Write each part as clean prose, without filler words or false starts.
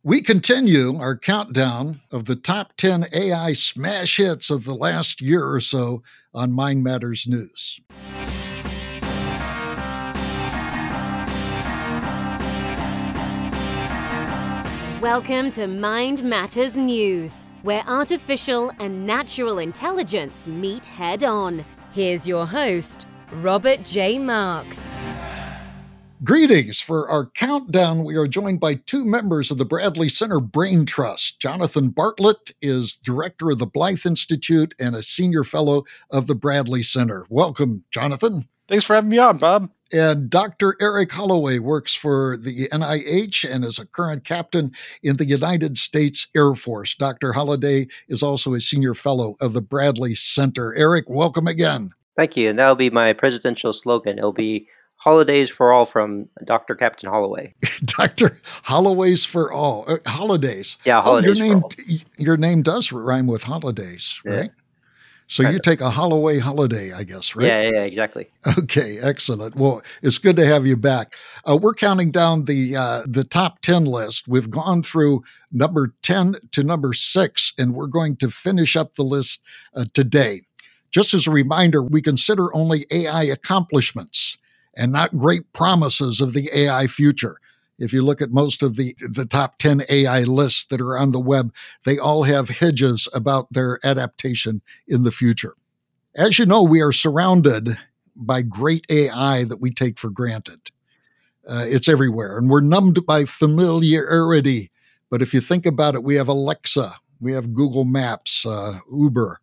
We continue our countdown of the top 10 AI smash hits of the last year or so on Mind Matters News. Welcome to Mind Matters News, where artificial and natural intelligence meet head-on. Here's your host, Robert J. Marks. Greetings. For our countdown, we are joined by two members of the Bradley Center Brain Trust. Jonathan Bartlett is director of the Blythe Institute and a senior fellow of the Bradley Center. Welcome, Jonathan. Thanks for having me on, Bob. And Dr. Eric Holloway works for the NIH and is a current captain in the United States Air Force. Dr. Holloway is also a senior fellow of the Bradley Center. Eric, welcome again. Thank you. And that'll be my presidential slogan. It'll be Holidays for All from Dr. Captain Holloway. Dr. Holloway's for all. Holidays. Yeah, holidays for all. Your name does rhyme with holidays, right? Yeah. So you take a Holloway holiday, I guess, right? Yeah, exactly. Okay, excellent. Well, it's good to have you back. We're counting down the top 10 list. We've gone through number 10 to number 6, and we're going to finish up the list today. Just as a reminder, we consider only AI accomplishments and not great promises of the AI future. If you look at most of the top 10 AI lists that are on the web, they all have hedges about their adaptation in the future. As you know, we are surrounded by great AI that we take for granted. It's everywhere, and we're numbed by familiarity. But if you think about it, we have Alexa, we have Google Maps, Uber,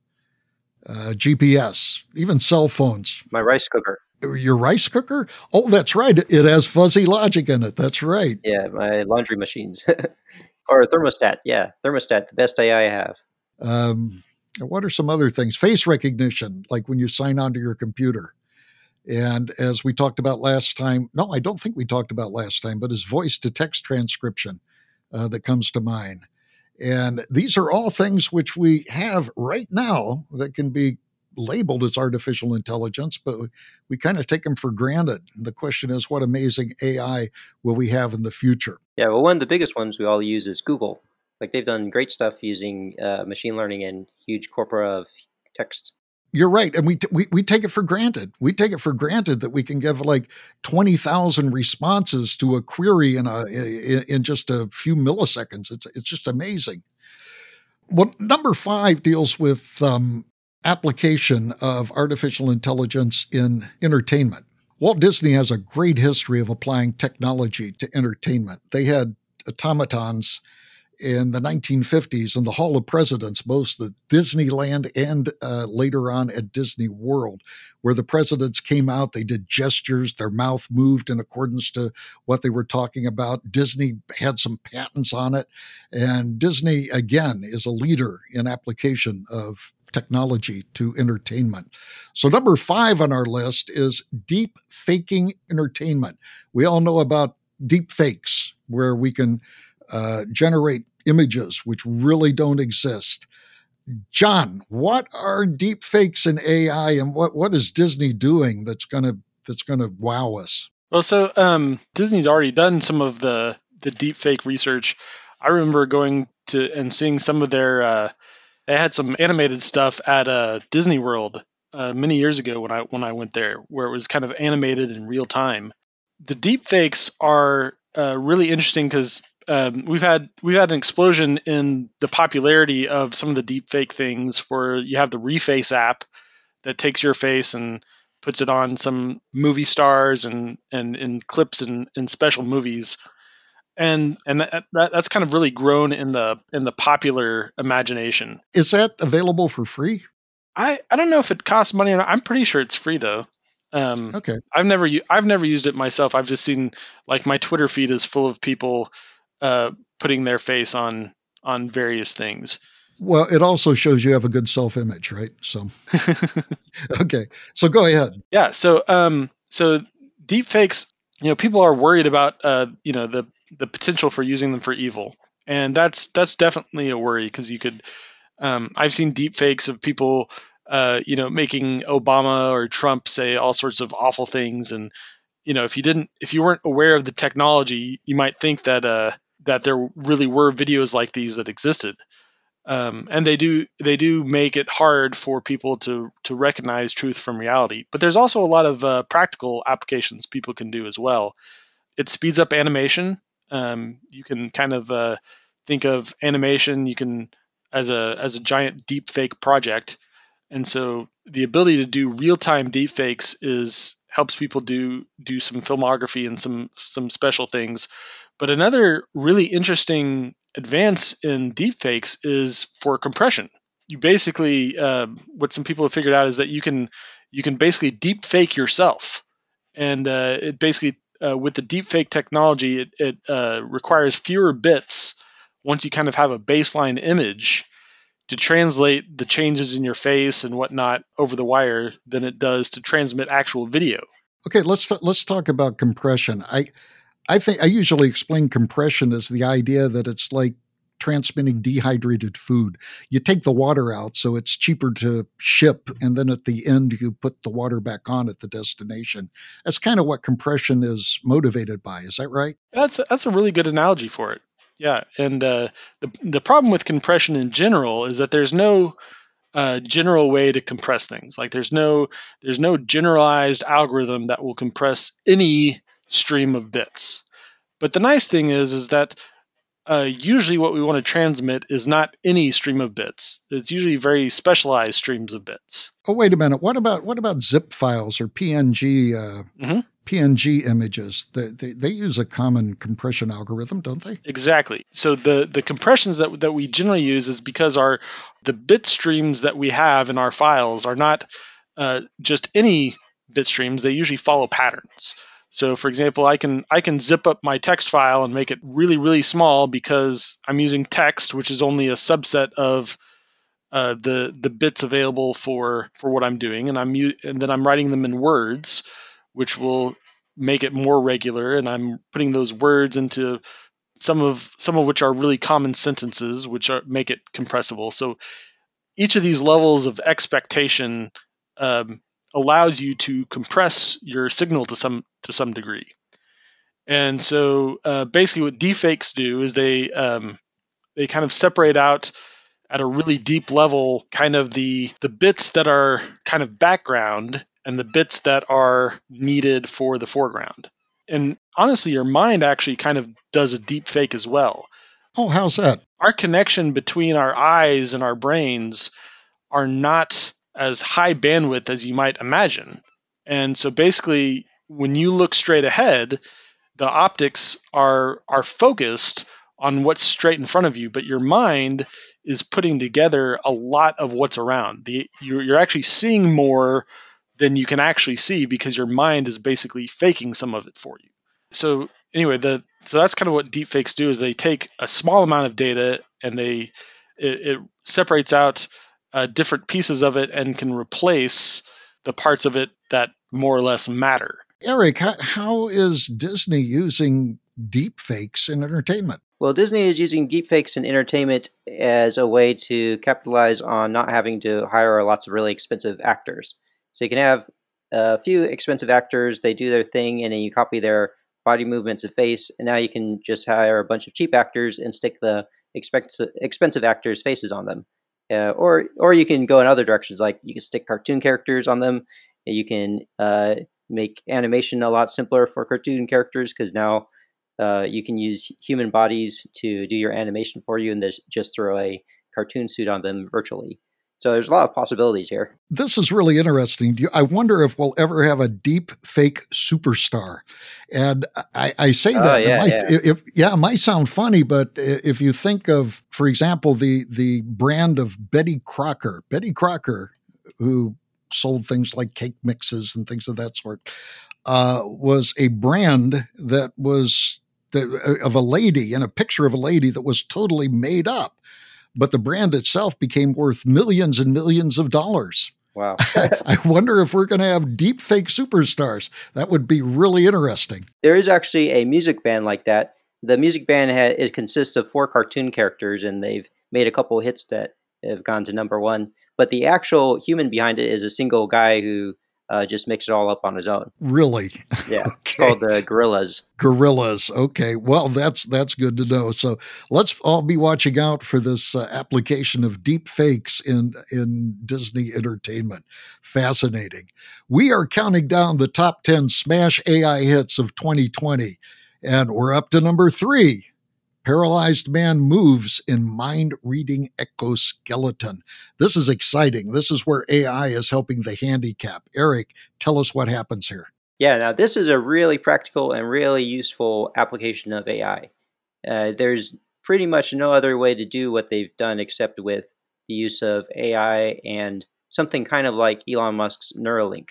GPS, even cell phones. My rice cooker. Your rice cooker? Oh, that's right. It has fuzzy logic in it. That's right. Yeah, my laundry machines. Or a thermostat. Yeah, thermostat, the best AI I have. What are some other things? Face recognition, like when you sign onto your computer. And as we talked about last time, no, I don't think we talked about last time, but is voice-to-text transcription that comes to mind. And these are all things which we have right now that can be labeled as artificial intelligence, but we kind of take them for granted. The question is, what amazing AI will we have in the future? Yeah, well, one of the biggest ones we all use is Google. Like they've done great stuff using machine learning and huge corpora of text. You're right. And we take it for granted. We take it for granted that we can give like 20,000 responses to a query in just a few milliseconds. It's just amazing. Well, number 5 deals with application of artificial intelligence in entertainment. Walt Disney has a great history of applying technology to entertainment. They had automatons in the 1950s in the Hall of Presidents, both at Disneyland and later on at Disney World, where the presidents came out, they did gestures, their mouth moved in accordance to what they were talking about. Disney had some patents on it. And Disney, again, is a leader in application of technology to entertainment. So number 5 on our list is deep faking entertainment. We all know about deep fakes, where we can generate images which really don't exist. John, what are deep fakes in AI, and what is Disney doing that's gonna wow us? Well, so Disney's already done some of the deep fake research. I remember going to and seeing some of their they had some animated stuff at Disney World many years ago when I went there, where it was kind of animated in real time. The deep fakes are really interesting because we've had an explosion in the popularity of some of the deep fake things. For you have the Reface app that takes your face and puts it on some movie stars and in clips in special movies. And that's kind of really grown in the popular imagination. Is that available for free? I don't know if it costs money or not. I'm pretty sure it's free though. Okay. I've never used it myself. I've just seen, like, my Twitter feed is full of people putting their face on various things. Well, it also shows you have a good self-image, right? So, okay. So go ahead. Yeah. So deep fakes, people are worried about, the potential for using them for evil. And that's definitely a worry, because you could, I've seen deep fakes of people, making Obama or Trump say all sorts of awful things. And, if you weren't aware of the technology, you might think that that there really were videos like these that existed. And they do make it hard for people to recognize truth from reality. But there's also a lot of practical applications people can do as well. It speeds up animation. You can kind of think of animation you can as a giant deep fake project, and so the ability to do real time deep fakes helps people do some filmography and some special things. But another really interesting advance in deepfakes is for compression. You basically, what some people have figured out is that you can basically deep fake yourself, and it basically with the deepfake technology, it requires fewer bits once you kind of have a baseline image to translate the changes in your face and whatnot over the wire than it does to transmit actual video. Okay, let's talk about compression. I think I usually explain compression as the idea that it's like transmitting dehydrated food. You take the water out, so it's cheaper to ship, and then at the end you put the water back on at the destination. That's kind of what compression is motivated by. Is that right? That's a really good analogy for it. Yeah, and the problem with compression in general is that there's no general way to compress things. Like there's no generalized algorithm that will compress any stream of bits. But the nice thing is that usually what we want to transmit is not any stream of bits. It's usually very specialized streams of bits. Oh, wait a minute. What about zip files or PNG PNG images? They use a common compression algorithm, don't they? Exactly. So the compressions that we generally use is because the bit streams that we have in our files are not just any bit streams. They usually follow patterns. So, for example, I can zip up my text file and make it really, really small because I'm using text, which is only a subset of the bits available for what I'm doing, and then I'm writing them in words, which will make it more regular, and I'm putting those words into some of which are really common sentences, which make it compressible. So each of these levels of expectation allows you to compress your signal to some degree. And so basically what deepfakes do is they kind of separate out at a really deep level kind of the bits that are kind of background and the bits that are needed for the foreground. And honestly, your mind actually kind of does a deep fake as well. Oh, how's that? Our connection between our eyes and our brains are not as high bandwidth as you might imagine. And so basically, when you look straight ahead, the optics are focused on what's straight in front of you, but your mind is putting together a lot of what's around. You're actually seeing more than you can actually see because your mind is basically faking some of it for you. So anyway, so that's kind of what deepfakes do, is they take a small amount of data and it separates out different pieces of it and can replace the parts of it that more or less matter. Eric, how is Disney using deepfakes in entertainment? Well, Disney is using deepfakes in entertainment as a way to capitalize on not having to hire lots of really expensive actors. So you can have a few expensive actors, they do their thing, and then you copy their body movements and face, and now you can just hire a bunch of cheap actors and stick the expensive actors' faces on them. Or you can go in other directions, like you can stick cartoon characters on them. You can make animation a lot simpler for cartoon characters because now you can use human bodies to do your animation for you and just throw a cartoon suit on them virtually. So there's a lot of possibilities here. This is really interesting. I wonder if we'll ever have a deep fake superstar. And I say that it might sound funny, but if you think of, for example, the brand of Betty Crocker, who sold things like cake mixes and things of that sort, was a brand that was of a lady, and a picture of a lady that was totally made up. But the brand itself became worth millions and millions of dollars. Wow. I wonder if we're going to have deep fake superstars. That would be really interesting. There is actually a music band like that. The music band it consists of 4 cartoon characters, and they've made a couple hits that have gone to number 1. But the actual human behind it is a single guy who just makes it all up on his own. Really? Yeah, Okay. it's called the Gorillas. Gorillas. Okay. Well, that's good to know. So let's all be watching out for this application of deep fakes in Disney entertainment. Fascinating. We are counting down the top 10 smash AI hits of 2020, and we're up to number 3. Paralyzed man moves in mind-reading exoskeleton. This is exciting. This is where AI is helping the handicap. Eric, tell us what happens here. Yeah, now this is a really practical and really useful application of AI. There's pretty much no other way to do what they've done except with the use of AI and something kind of like Elon Musk's Neuralink.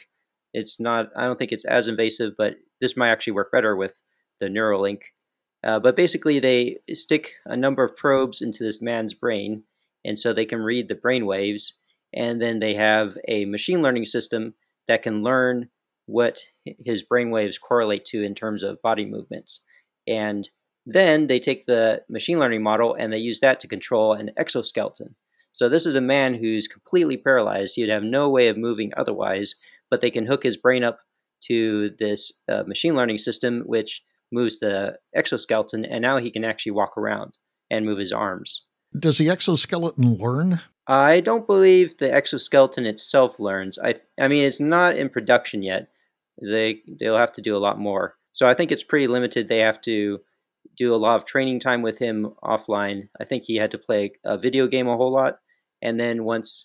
I don't think it's as invasive, but this might actually work better with the Neuralink. But basically, they stick a number of probes into this man's brain, and so they can read the brain waves, and then they have a machine learning system that can learn what his brain waves correlate to in terms of body movements. And then they take the machine learning model and they use that to control an exoskeleton. So this is a man who's completely paralyzed. He'd have no way of moving otherwise, but they can hook his brain up to this machine learning system, which moves the exoskeleton, and now he can actually walk around and move his arms. Does the exoskeleton learn? I don't believe the exoskeleton itself learns. I mean, it's not in production yet. They'll have to do a lot more. So I think it's pretty limited. They have to do a lot of training time with him offline. I think he had to play a video game a whole lot, and then once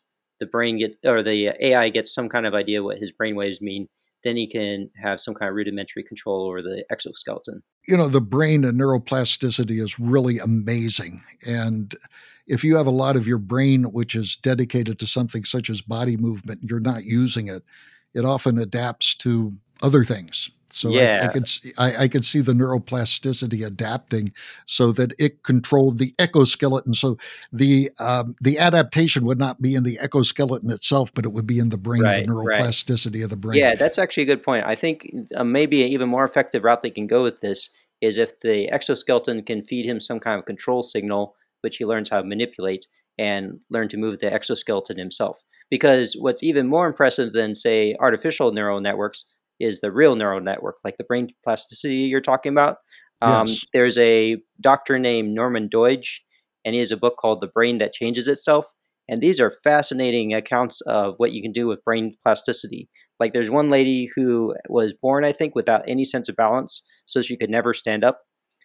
the AI gets some kind of idea what his brainwaves mean, then he can have some kind of rudimentary control over the exoskeleton. You know, the brain and neuroplasticity is really amazing. And if you have a lot of your brain which is dedicated to something such as body movement, you're not using it, it often adapts to other things. So Yeah. I could see the neuroplasticity adapting so that it controlled the exoskeleton. So the adaptation would not be in the exoskeleton itself, but it would be in the brain, Right, the right. neuroplasticity of the brain. Yeah, that's actually a good point. I think maybe an even more effective route they can go with this is if the exoskeleton can feed him some kind of control signal, which he learns how to manipulate and learn to move the exoskeleton himself. Because what's even more impressive than, say, artificial neural networks is the real neural network, like the brain plasticity you're talking about. Yes. There's a doctor named Norman Doidge, and he has a book called The Brain That Changes Itself. And these are fascinating accounts of what you can do with brain plasticity. Like there's one lady who was born, I think, without any sense of balance, so she could never stand up.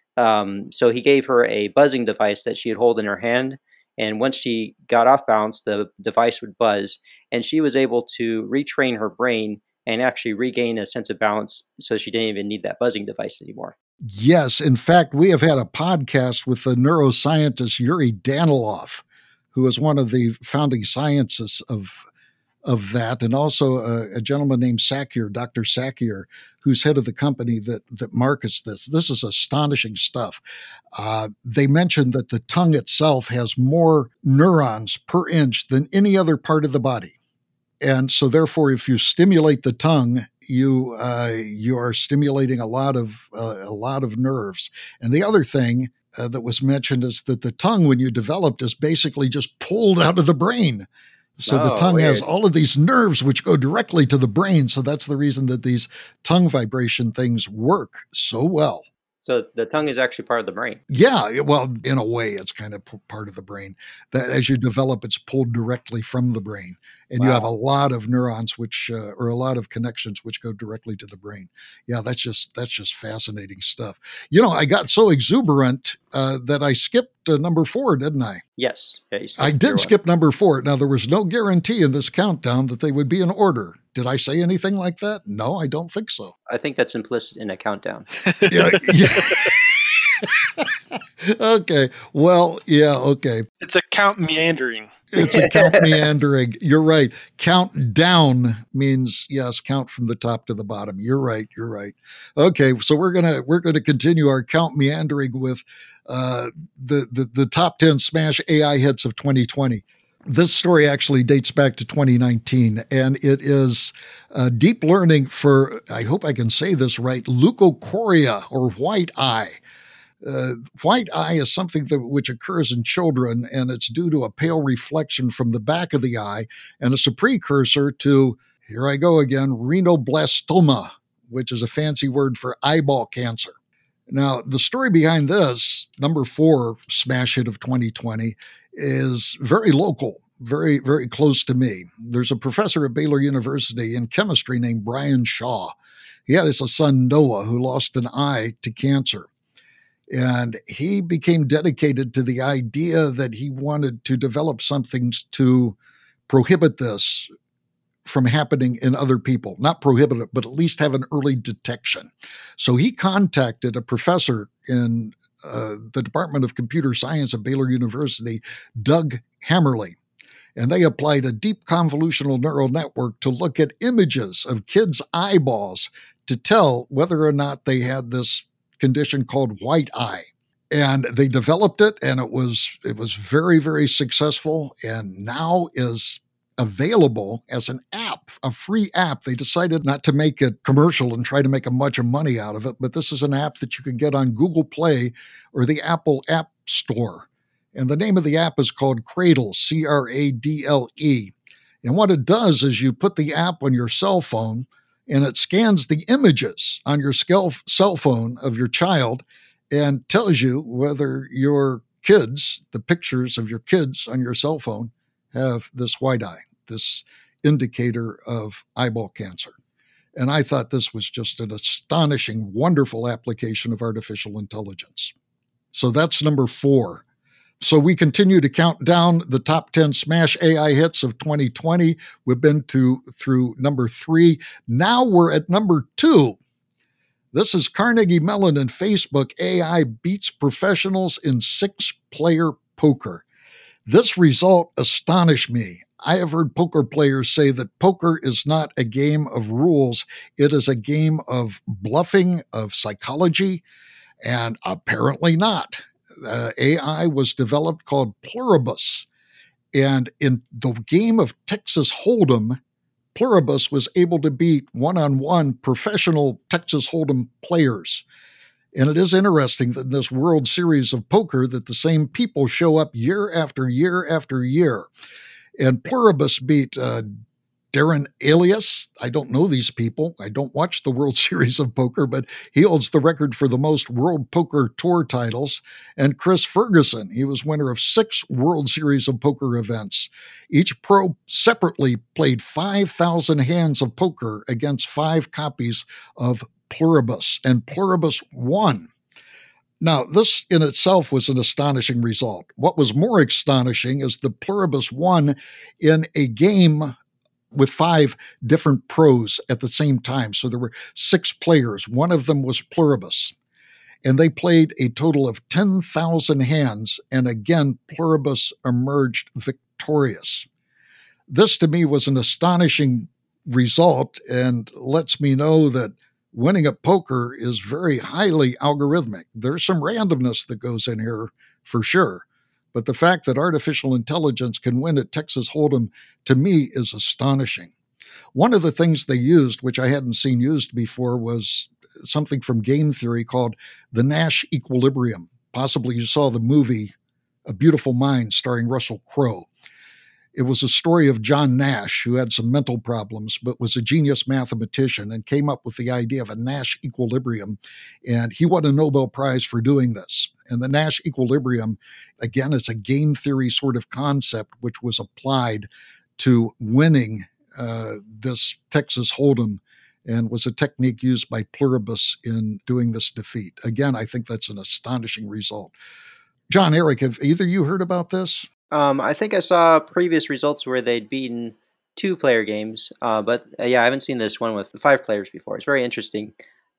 So he gave her a buzzing device that she'd hold in her hand. And once she got off balance, the device would buzz. And she was able to retrain her brain and actually regain a sense of balance so she didn't even need that buzzing device anymore. Yes. In fact, we have had a podcast with the neuroscientist Yuri Danilov, who is one of the founding scientists of that, and also a gentleman named Sakier, Dr. Sakier, who's head of the company that markets this. This is astonishing stuff. They mentioned that the tongue itself has more neurons per inch than any other part of the body. And so therefore, if you stimulate the tongue, you are stimulating a lot of nerves. And the other thing that was mentioned is that the tongue, when you developed, is basically just pulled out of the brain. So the tongue has all of these nerves which go directly to the brain. So that's the reason that these tongue vibration things work so well. So the tongue is actually part of the brain. Yeah, well, in a way, it's kind of part of the brain. That as you develop, it's pulled directly from the brain, and you have a lot of neurons, or a lot of connections, which go directly to the brain. Yeah, that's just fascinating stuff. You know, I got so exuberant that I skipped number 4, didn't I? Yes. Yeah, I did skip number 4. Now, there was no guarantee in this countdown that they would be in order. Did I say anything like that? No, I don't think so. I think that's implicit in a countdown. Yeah. Okay. Well, yeah, okay. It's a count meandering. It's a count meandering. You're right. Count down means, yes, count from the top to the bottom. You're right. Okay, so we're gonna continue our count meandering with the top 10 smash AI hits of 2020. This story actually dates back to 2019, and it is deep learning for, I hope I can say this right, leukocoria, or white eye. White eye is something which occurs in children, and it's due to a pale reflection from the back of the eye, and it's a precursor to Here I go again, rhinoblastoma, which is a fancy word for eyeball cancer. Now, the story behind this, number 4 smash hit of 2020, is very local, very, very close to me. There's a professor at Baylor University in chemistry named Brian Shaw. He had his son Noah, who lost an eye to cancer. And he became dedicated to the idea that he wanted to develop something to prohibit this from happening in other people. Not prohibit it, but at least have an early detection. So he contacted a professor in the Department of Computer Science at Baylor University, Doug Hammerly. And they applied a deep convolutional neural network to look at images of kids' eyeballs to tell whether or not they had this condition called white eye. And they developed it, and it was very, very successful, and now is available as an app, a free app. They decided not to make it commercial and try to make a bunch of money out of it, but this is an app that you can get on Google Play or the Apple App Store. And the name of the app is called Cradle, Cradle. And what it does is you put the app on your cell phone, and it scans the images on your cell phone of your child and tells you whether your kids, the pictures of your kids on your cell phone, have this white eye, this indicator of eyeball cancer. And I thought this was just an astonishing, wonderful application of artificial intelligence. So that's number 4. So we continue to count down the top 10 smash AI hits of 2020. We've been through number 3. Now we're at number 2. This is Carnegie Mellon and Facebook. AI beats professionals in 6-player poker. This result astonished me. I have heard poker players say that poker is not a game of rules. It is a game of bluffing, of psychology, and apparently not. AI was developed called Pluribus. And in the game of Texas Hold'em, Pluribus was able to beat one-on-one professional Texas Hold'em players. And it is interesting that in this World Series of Poker that the same people show up year after year after year. And Pluribus beat Darren Elias. I don't know these people. I don't watch the World Series of Poker, but he holds the record for the most World Poker Tour titles. And Chris Ferguson, he was winner of 6 World Series of Poker events. Each pro separately played 5,000 hands of poker against 5 copies of Pluribus, and Pluribus won. Now, this in itself was an astonishing result. What was more astonishing is the Pluribus won in a game with 5 different pros at the same time. So there were 6 players. One of them was Pluribus. And they played a total of 10,000 hands. And again, Pluribus emerged victorious. This to me was an astonishing result and lets me know that winning at poker is very highly algorithmic. There's some randomness that goes in here for sure. But the fact that artificial intelligence can win at Texas Hold'em, to me, is astonishing. One of the things they used, which I hadn't seen used before, was something from game theory called the Nash equilibrium. Possibly you saw the movie A Beautiful Mind starring Russell Crowe. It was a story of John Nash, who had some mental problems, but was a genius mathematician and came up with the idea of a Nash equilibrium. And he won a Nobel Prize for doing this. And the Nash equilibrium, again, it's a game theory sort of concept, which was applied to winning this Texas Hold'em and was a technique used by Pluribus in doing this defeat. Again, I think that's an astonishing result. John, Eric, have either of you heard about this? I think I saw previous results where they'd beaten 2-player games, but yeah, I haven't seen this one with 5 players before. It's very interesting,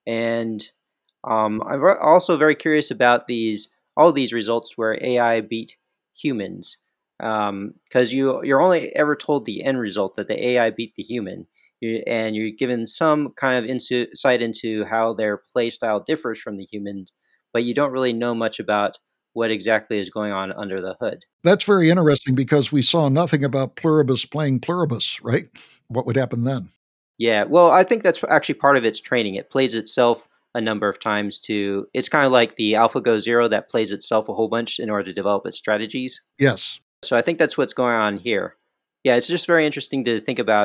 and I'm also very curious about all of these results where AI beat humans, because you're only ever told the end result that the AI beat the human, and you're given some kind of insight into how their play style differs from the humans, but you don't really know much about what exactly is going on under the hood. That's very interesting because we saw nothing about Pluribus playing Pluribus, right? What would happen then? Yeah, well, I think that's actually part of its training. It plays itself a number of times it's kind of like the AlphaGo Zero that plays itself a whole bunch in order to develop its strategies. Yes. So I think that's what's going on here. Yeah, it's just very interesting to think about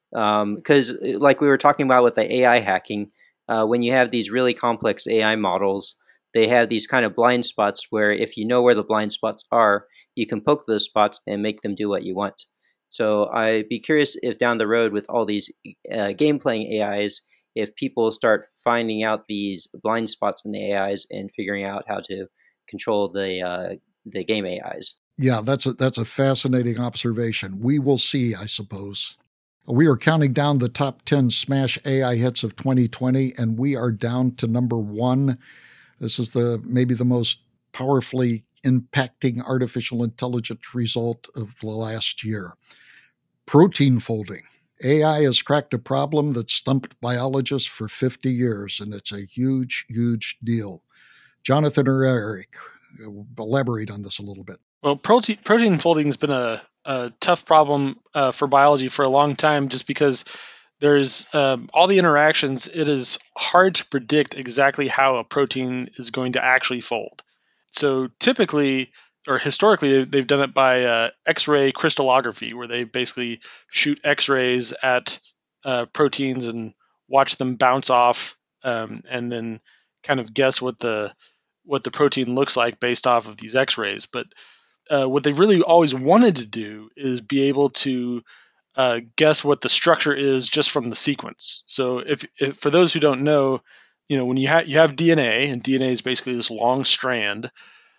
Because like we were talking about with the AI hacking, when you have these really complex AI models, they have these kind of blind spots where if you know where the blind spots are, you can poke those spots and make them do what you want. So I'd be curious if down the road with all these game playing AIs, if people start finding out these blind spots in the AIs and figuring out how to control the game AIs. Yeah, that's a fascinating observation. We will see, I suppose. We are counting down the top 10 smash AI hits of 2020, and we are down to number 1. This is maybe the most powerfully impacting artificial intelligence result of the last year. Protein folding. AI has cracked a problem that stumped biologists for 50 years, and it's a huge, huge deal. Jonathan or Eric, elaborate on this a little bit. Well, protein folding has been a tough problem for biology for a long time, just because there's all the interactions. It is hard to predict exactly how a protein is going to actually fold. So typically, or historically, they've done it by X-ray crystallography, where they basically shoot X-rays at proteins and watch them bounce off, and then kind of guess what the protein looks like based off of these X-rays. But what they've really always wanted to do is be able to guess what the structure is just from the sequence. So if for those who don't know, when you have DNA, and DNA is basically this long strand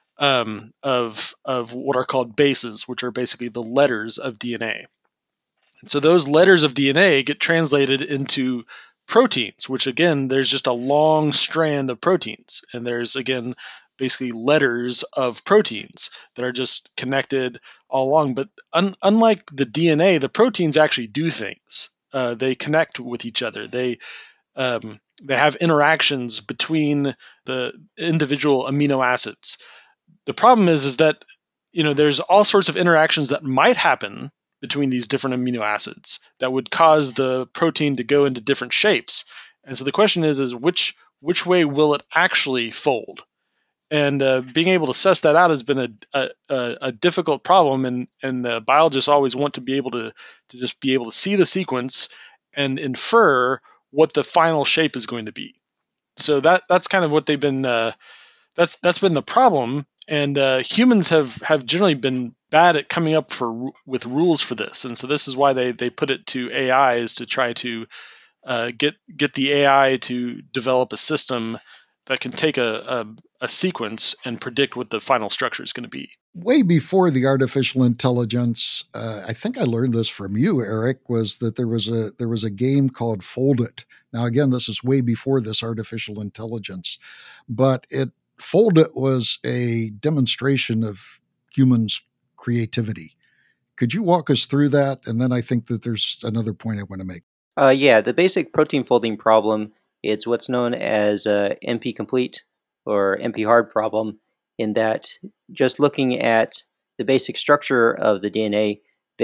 of what are called bases, which are basically the letters of DNA. And so those letters of DNA get translated into proteins, which again, there's just a long strand of proteins, and there's again basically letters of proteins that are just connected all along. But unlike the DNA, the proteins actually do things. They connect with each other. They have interactions between the individual amino acids. The problem is that there's all sorts of interactions that might happen between these different amino acids that would cause the protein to go into different shapes. And so the question is which way will it actually fold? And being able to suss that out has been a difficult problem, and the biologists always want to be able to just be able to see the sequence and infer what the final shape is going to be. So that's kind of what they've been. That's been the problem, and humans have generally been bad at coming up with rules for this, and so this is why they put it to AI, is to try to get the AI to develop a system that can take a sequence and predict what the final structure is going to be. Way before the artificial intelligence, I think I learned this from you, Eric, was that there was a game called Foldit. Now, again, this is way before this artificial intelligence, but Foldit was a demonstration of humans' creativity. Could you walk us through that? And then I think that there's another point I want to make. Yeah, the basic protein folding problem, it's what's known as NP complete or NP hard problem, in that just looking at the basic structure of the DNA,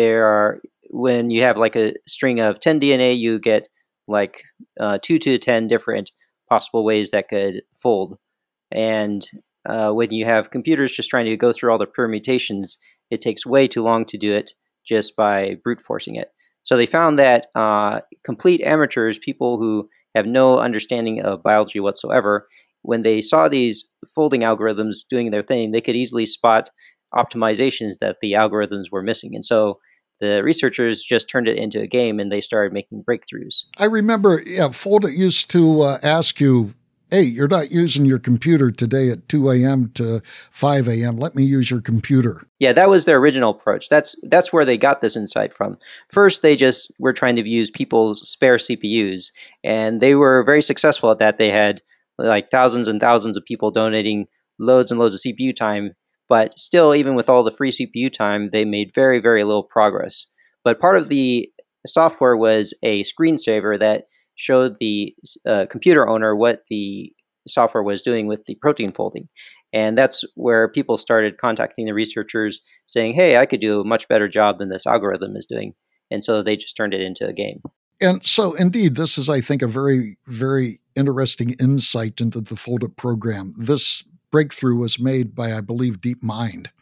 when you have like a string of 10 DNA, you get like 2 to 10 different possible ways that could fold. And when you have computers just trying to go through all the permutations, it takes way too long to do it just by brute forcing it. So they found that complete amateurs, people who have no understanding of biology whatsoever, when they saw these folding algorithms doing their thing, they could easily spot optimizations that the algorithms were missing. And so the researchers just turned it into a game, and they started making breakthroughs. I remember, Foldit used to ask you, hey, you're not using your computer today at 2 a.m. to 5 a.m. Let me use your computer. Yeah, that was their original approach. That's where they got this insight from. First, they just were trying to use people's spare CPUs, and they were very successful at that. They had like thousands and thousands of people donating loads and loads of CPU time, but still, even with all the free CPU time, they made very, very little progress. But part of the software was a screensaver that showed the computer owner what the software was doing with the protein folding. And that's where people started contacting the researchers saying, hey, I could do a much better job than this algorithm is doing. And so they just turned it into a game. And so, indeed, this is, I think, a very, very interesting insight into the Foldit program. This breakthrough was made by, I believe, DeepMind.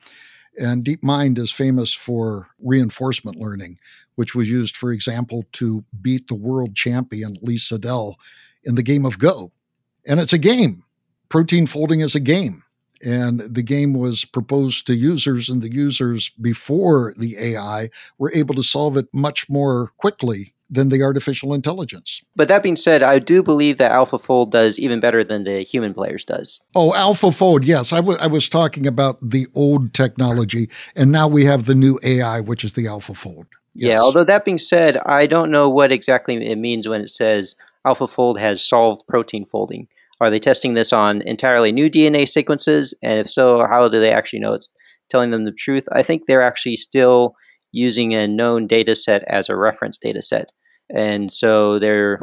And DeepMind is famous for reinforcement learning, which was used, for example, to beat the world champion Lee Sedol in the game of Go. And it's a game. Protein folding is a game. And the game was proposed to users, and the users before the AI were able to solve it much more quickly than the artificial intelligence. But that being said, I do believe that AlphaFold does even better than the human players does. Oh, AlphaFold, yes. I was talking about the old technology, and now we have the new AI, which is the AlphaFold. Yes. Yeah, although that being said, I don't know what exactly it means when it says AlphaFold has solved protein folding. Are they testing this on entirely new DNA sequences? And if so, how do they actually know it's telling them the truth? I think they're actually still using a known data set as a reference data set. And so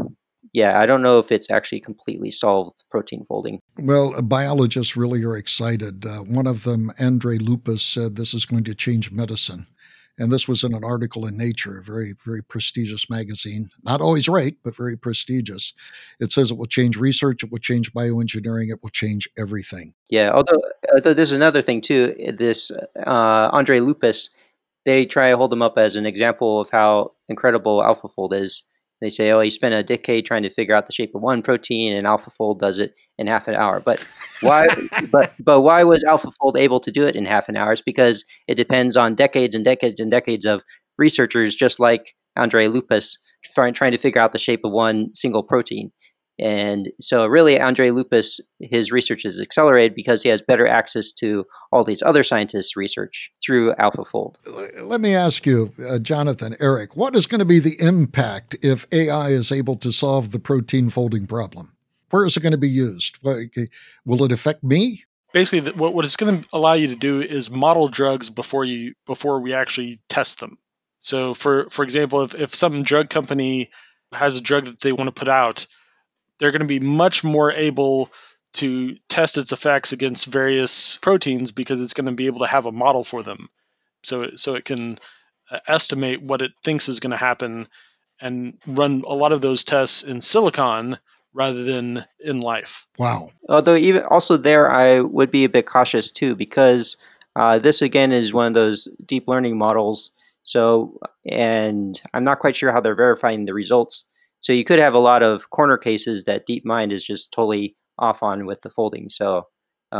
I don't know if it's actually completely solved protein folding. Well, biologists really are excited. One of them, Andre Lupus, said this is going to change medicine. And this was in an article in Nature, a very, very prestigious magazine. Not always right, but very prestigious. It says it will change research, it will change bioengineering, it will change everything. Yeah, although there's another thing too. This Andre Lupus, they try to hold him up as an example of how incredible AlphaFold is. They say, oh, he spent a decade trying to figure out the shape of one protein, and AlphaFold does it in half an hour. But why? but why was AlphaFold able to do it in half an hour? It's because it depends on decades and decades and decades of researchers, just like Andre Lupus, trying to figure out the shape of one single protein. And so really, Andre Lupus, his research is accelerated because he has better access to all these other scientists' research through AlphaFold. Let me ask you, Jonathan, Eric, what is going to be the impact if AI is able to solve the protein folding problem? Where is it going to be used? Will it affect me? Basically, what it's going to allow you to do is model drugs before we actually test them. So, for example, if some drug company has a drug that they want to put out, they're going to be much more able to test its effects against various proteins because it's going to be able to have a model for them. So it can estimate what it thinks is going to happen and run a lot of those tests in silicon rather than in life. Wow. Although even also there, I would be a bit cautious too, because this again is one of those deep learning models. So, and I'm not quite sure how they're verifying the results. So you could have a lot of corner cases that DeepMind is just totally off on with the folding. So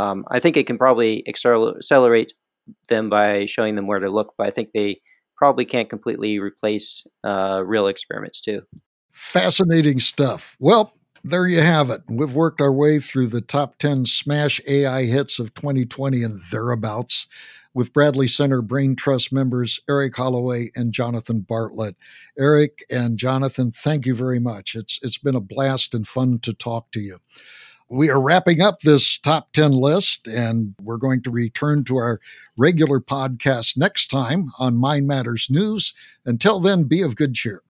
I think it can probably accelerate them by showing them where to look, but I think they probably can't completely replace real experiments too. Fascinating stuff. Well, there you have it. We've worked our way through the top 10 smash AI hits of 2020 and thereabouts with Bradley Center Brain Trust members Eric Holloway and Jonathan Bartlett. Eric and Jonathan, thank you very much. It's been a blast and fun to talk to you. We are wrapping up this top 10 list, and we're going to return to our regular podcast next time on Mind Matters News. Until then, be of good cheer.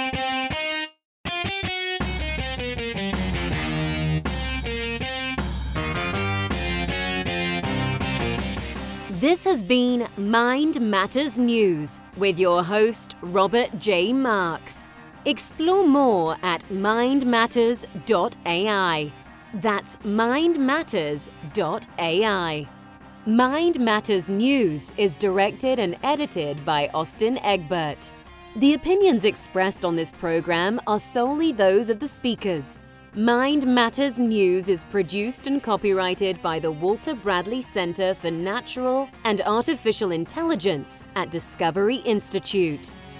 This has been Mind Matters News with your host, Robert J. Marks. Explore more at mindmatters.ai. That's mindmatters.ai. Mind Matters News is directed and edited by Austin Egbert. The opinions expressed on this program are solely those of the speakers. Mind Matters News is produced and copyrighted by the Walter Bradley Center for Natural and Artificial Intelligence at Discovery Institute.